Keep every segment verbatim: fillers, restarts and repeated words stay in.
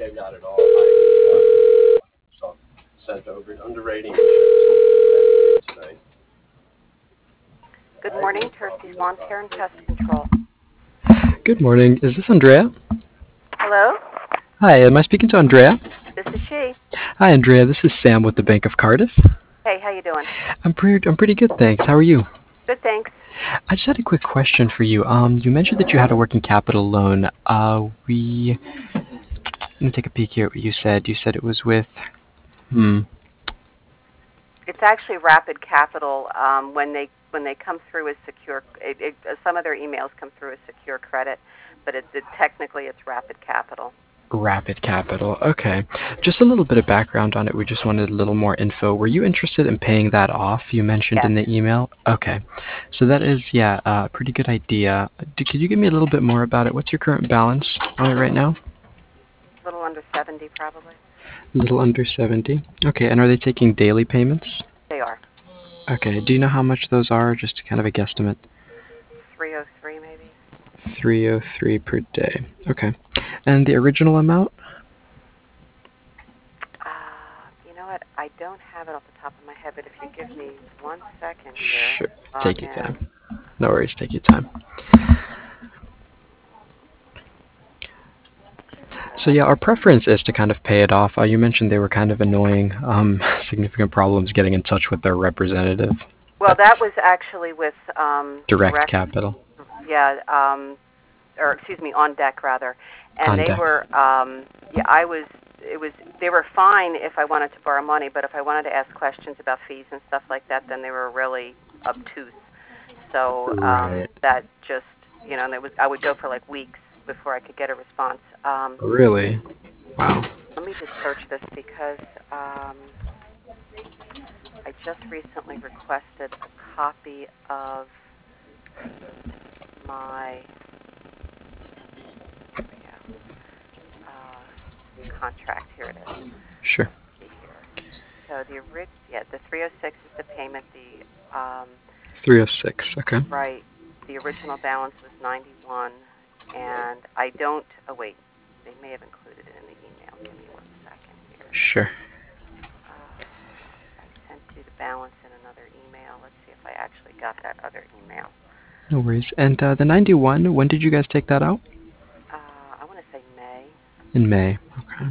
they've got it all. I, uh, so sent over underwriting tonight. Good morning, Tercy's Lawn Care and Pest Control. Good morning. Is this Andrea? Hello? Hi, am I speaking to Andrea? This is she. Hi, Andrea. This is Sam with the Bank of Cardiff. Hey, how you doing? I'm pretty, I'm pretty good, thanks. How are you? Good, thanks. I just had a quick question for you. Um, you mentioned that you had a working capital loan. Uh, we. Let me take a peek here at what you said. You said it was with. Hmm. It's actually Rapid Capital. Um, when they when they come through as secure, it, it, uh, some of their emails come through as secure credit, but it, it, technically it's Rapid Capital. Rapid Capital. Okay. Just a little bit of background on it. We just wanted a little more info. Were you interested in paying that off? You mentioned Yes. in the email. Okay. So that is, yeah, a uh, pretty good idea. D- could you give me a little bit more about it? What's your current balance on it right now? A little under seventy, probably. A little under seventy. Okay. And are they taking daily payments? They are. Okay. Do you know how much those are? Just kind of a guesstimate. three oh three, maybe. three oh three per day. Okay. And the original amount? Uh, you know what? I don't have it off the top of my head, but if you give me one second here. Sure. Log Take your in. time. No worries. Take your time. So yeah, our preference is to kind of pay it off. Uh, you mentioned they were kind of annoying, um, significant problems getting in touch with their representative. Well, that was actually with um, Direct, direct Capital. Yeah, um, or excuse me, On Deck rather, and On they Deck. were. Um, yeah, I was. It was. They were fine if I wanted to borrow money, but if I wanted to ask questions about fees and stuff like that, then they were really obtuse. So um, Right. that just, you know, and it was. I would go for like weeks before I could get a response. Um, Really? Wow. let me just search this because um, I just recently requested a copy of my. There we go. Uh, contract. Here it is. Sure. Let's see here. So the orig- yeah, the three oh six is the payment. The um, three oh six. Okay. right. The original balance was ninety-one, and I don't. Oh wait, they may have included it in the email. Give me one second here. Sure. Uh, I sent you the balance in another email. Let's see if I actually got that other email. No worries. And uh, the ninety-one, when did you guys take that out? Uh, I want to say May. In May. Okay.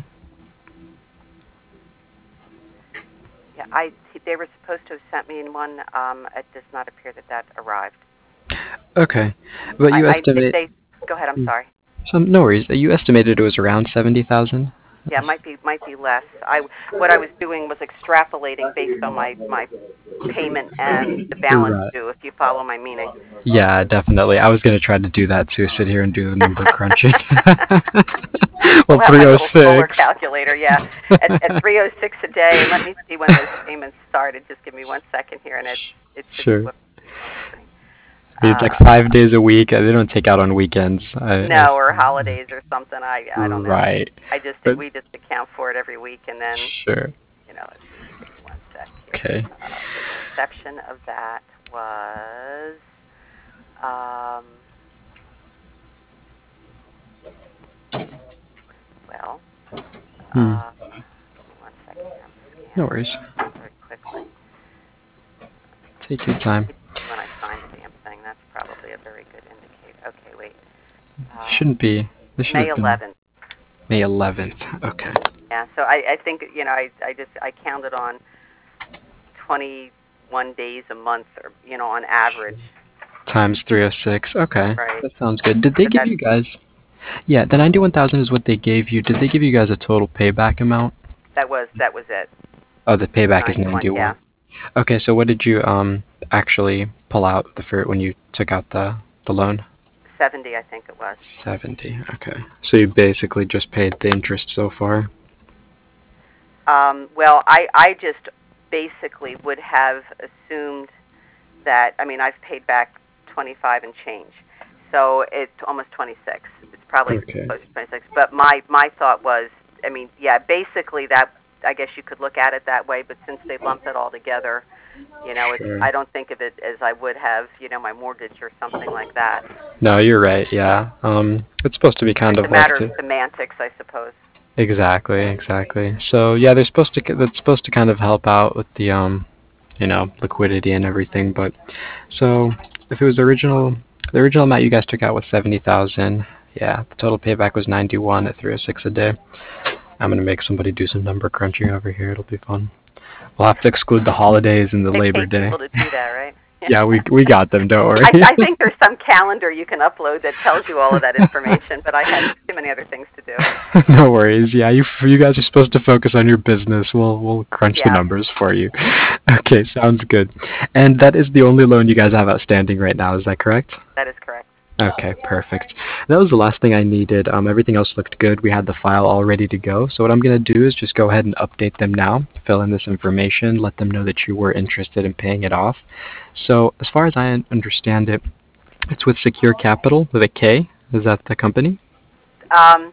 Yeah, I. They were supposed to have sent me in one. Um, it does not appear that that arrived. Okay. But you I, I estimate. they, go ahead. I'm sorry. Some no worries. You estimated it was around seventy thousand. Yeah, it might be might be less. I what I was doing was extrapolating based on my my payment and the balance Right. due. If you follow my meaning. Yeah, definitely. I was gonna try to do that too. Sit here and do the number crunching. Well, I'll have my little solar three oh six. calculator. Yeah, at, at three oh six a day. And let me see when those payments started. Just give me one second here, and it it should. Sure. Whoops, wrong screen. It's like Uh, five days a week. They don't take out on weekends. I, no, I, or holidays or something. I I don't know. right. I just But we just account for it every week, and then sure. you know. Let's see. Give me one sec here. Okay. Uh, the inception of that was. Um, well, Hmm. uh, give me one second here. I'm scanning No worries. very quickly. Take your time. When I signed the damn thing, that's probably a very good indicator. Okay, wait. Um, Shouldn't be. This should May have been eleventh. May eleventh. Okay. Yeah, so I, I think, you know, I, I just, I counted on twenty-one days a month, or, you know, on average. Times three oh six. Okay. Right. That sounds good. Did they But give that's, you guys? Yeah, the ninety-one thousand is what they gave you. Did they give you guys a total payback amount? that was, that was it. Oh, the payback is ninety-one, yeah. ninety-one. Okay, so what did you um actually pull out the for when you took out the the loan? seventy, I think it was. seventy. Okay. So you basically just paid the interest so far? Um, well, I, I just basically would have assumed that, I mean, I've paid back twenty-five and change. So it's almost twenty-six. It's probably Okay. close to twenty-six. But my, my thought was, I mean, yeah, basically that, I guess you could look at it that way, but since they lumped it all together, you know, it's, Sure. I don't think of it as I would have, you know, my mortgage or something like that. No, you're right. Yeah. Um, it's supposed to be kind It's of a like matter of to, semantics, I suppose. Exactly, exactly. So yeah, they're supposed to that's supposed to kind of help out with the um, you know, liquidity and everything. But so if it was the original, the original amount you guys took out was seventy thousand. Yeah, the total payback was ninety one at three oh six a day. I'm gonna make somebody do some number crunching over here. It'll be fun. We'll have to exclude the holidays and the They Labor pay Day. people to do that, right? Yeah, we we got them. Don't worry. I, I think there's some calendar you can upload that tells you all of that information, but I had too many other things to do. No worries. Yeah, you you guys are supposed to focus on your business. We'll we'll crunch the Yeah. numbers for you. Okay, sounds good. And that is the only loan you guys have outstanding right now. Is that correct? That is correct. Okay, perfect. That was the last thing I needed. Um, everything else looked good. We had the file all ready to go. So what I'm going to do is just go ahead and update them now, fill in this information, let them know that you were interested in paying it off. So as far as I un- understand it, it's with Secure Capital with a K. Is that the company? Um,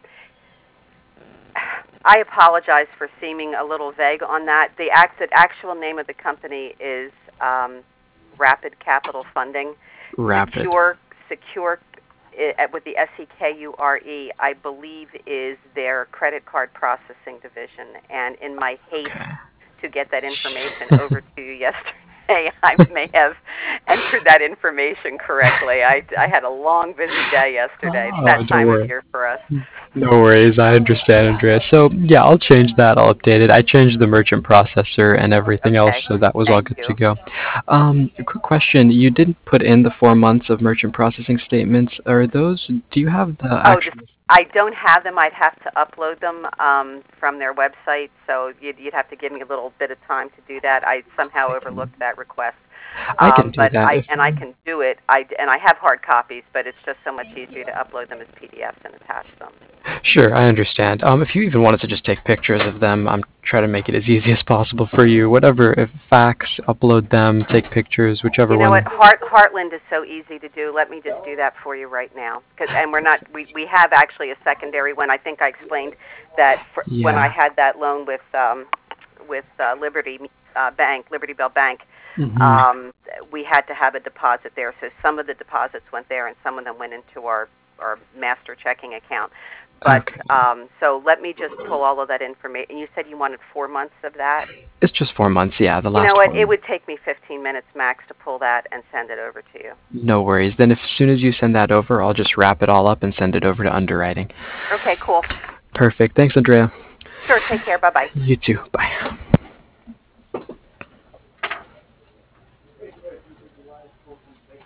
I apologize for seeming a little vague on that. The, act, the actual name of the company is um, Rapid Capital Funding. Rapid. Secure, secure uh, with the S E K U R E, I believe is their credit card processing division. And in my haste Okay. to get that information over to you yesterday, I may have entered that information correctly. I, I had a long, busy day yesterday. It's Oh, that don't time worry. of year for us. No worries, I understand, Andrea. So yeah, I'll change that. I'll update it. I changed the merchant processor and everything else, Okay. so that was all Thank good you. to go. Um, a quick question: you didn't put in the four months of merchant processing statements. Are those? Do you have the Oh, actual? just, I don't have them. I'd have to upload them um, from their website, so you'd, you'd have to give me a little bit of time to do that. I somehow overlooked that request. I can Um, do but that. I If, and I can do it. I and I have hard copies, but it's just so much easier to upload them as P D Fs and attach them. sure, I understand. Um, if you even wanted to just take pictures of them, I'm trying to make it as easy as possible for you. Whatever, if fax, upload them, take pictures, whichever You know one. what? Heart, Heartland is so easy to do. Let me just do that for you right now. Cause, and we're not. We, we have actually a secondary one. I think I explained that for, when I Yeah. had that loan with um, with uh, Liberty uh, Bank, Liberty Bell Bank. Mhm. Um, we had to have a deposit there, so some of the deposits went there, and some of them went into our our master checking account. But Okay. um, so let me just pull all of that information. You said you wanted four months of that. It's just four months. Yeah, the You last know what? four It months. would take me fifteen minutes max to pull that and send it over to you. No worries. Then if, as soon as you send that over, I'll just wrap it all up and send it over to underwriting. Okay, cool. Perfect. Thanks, Andrea. Sure. Take care. Bye bye. You too. Bye.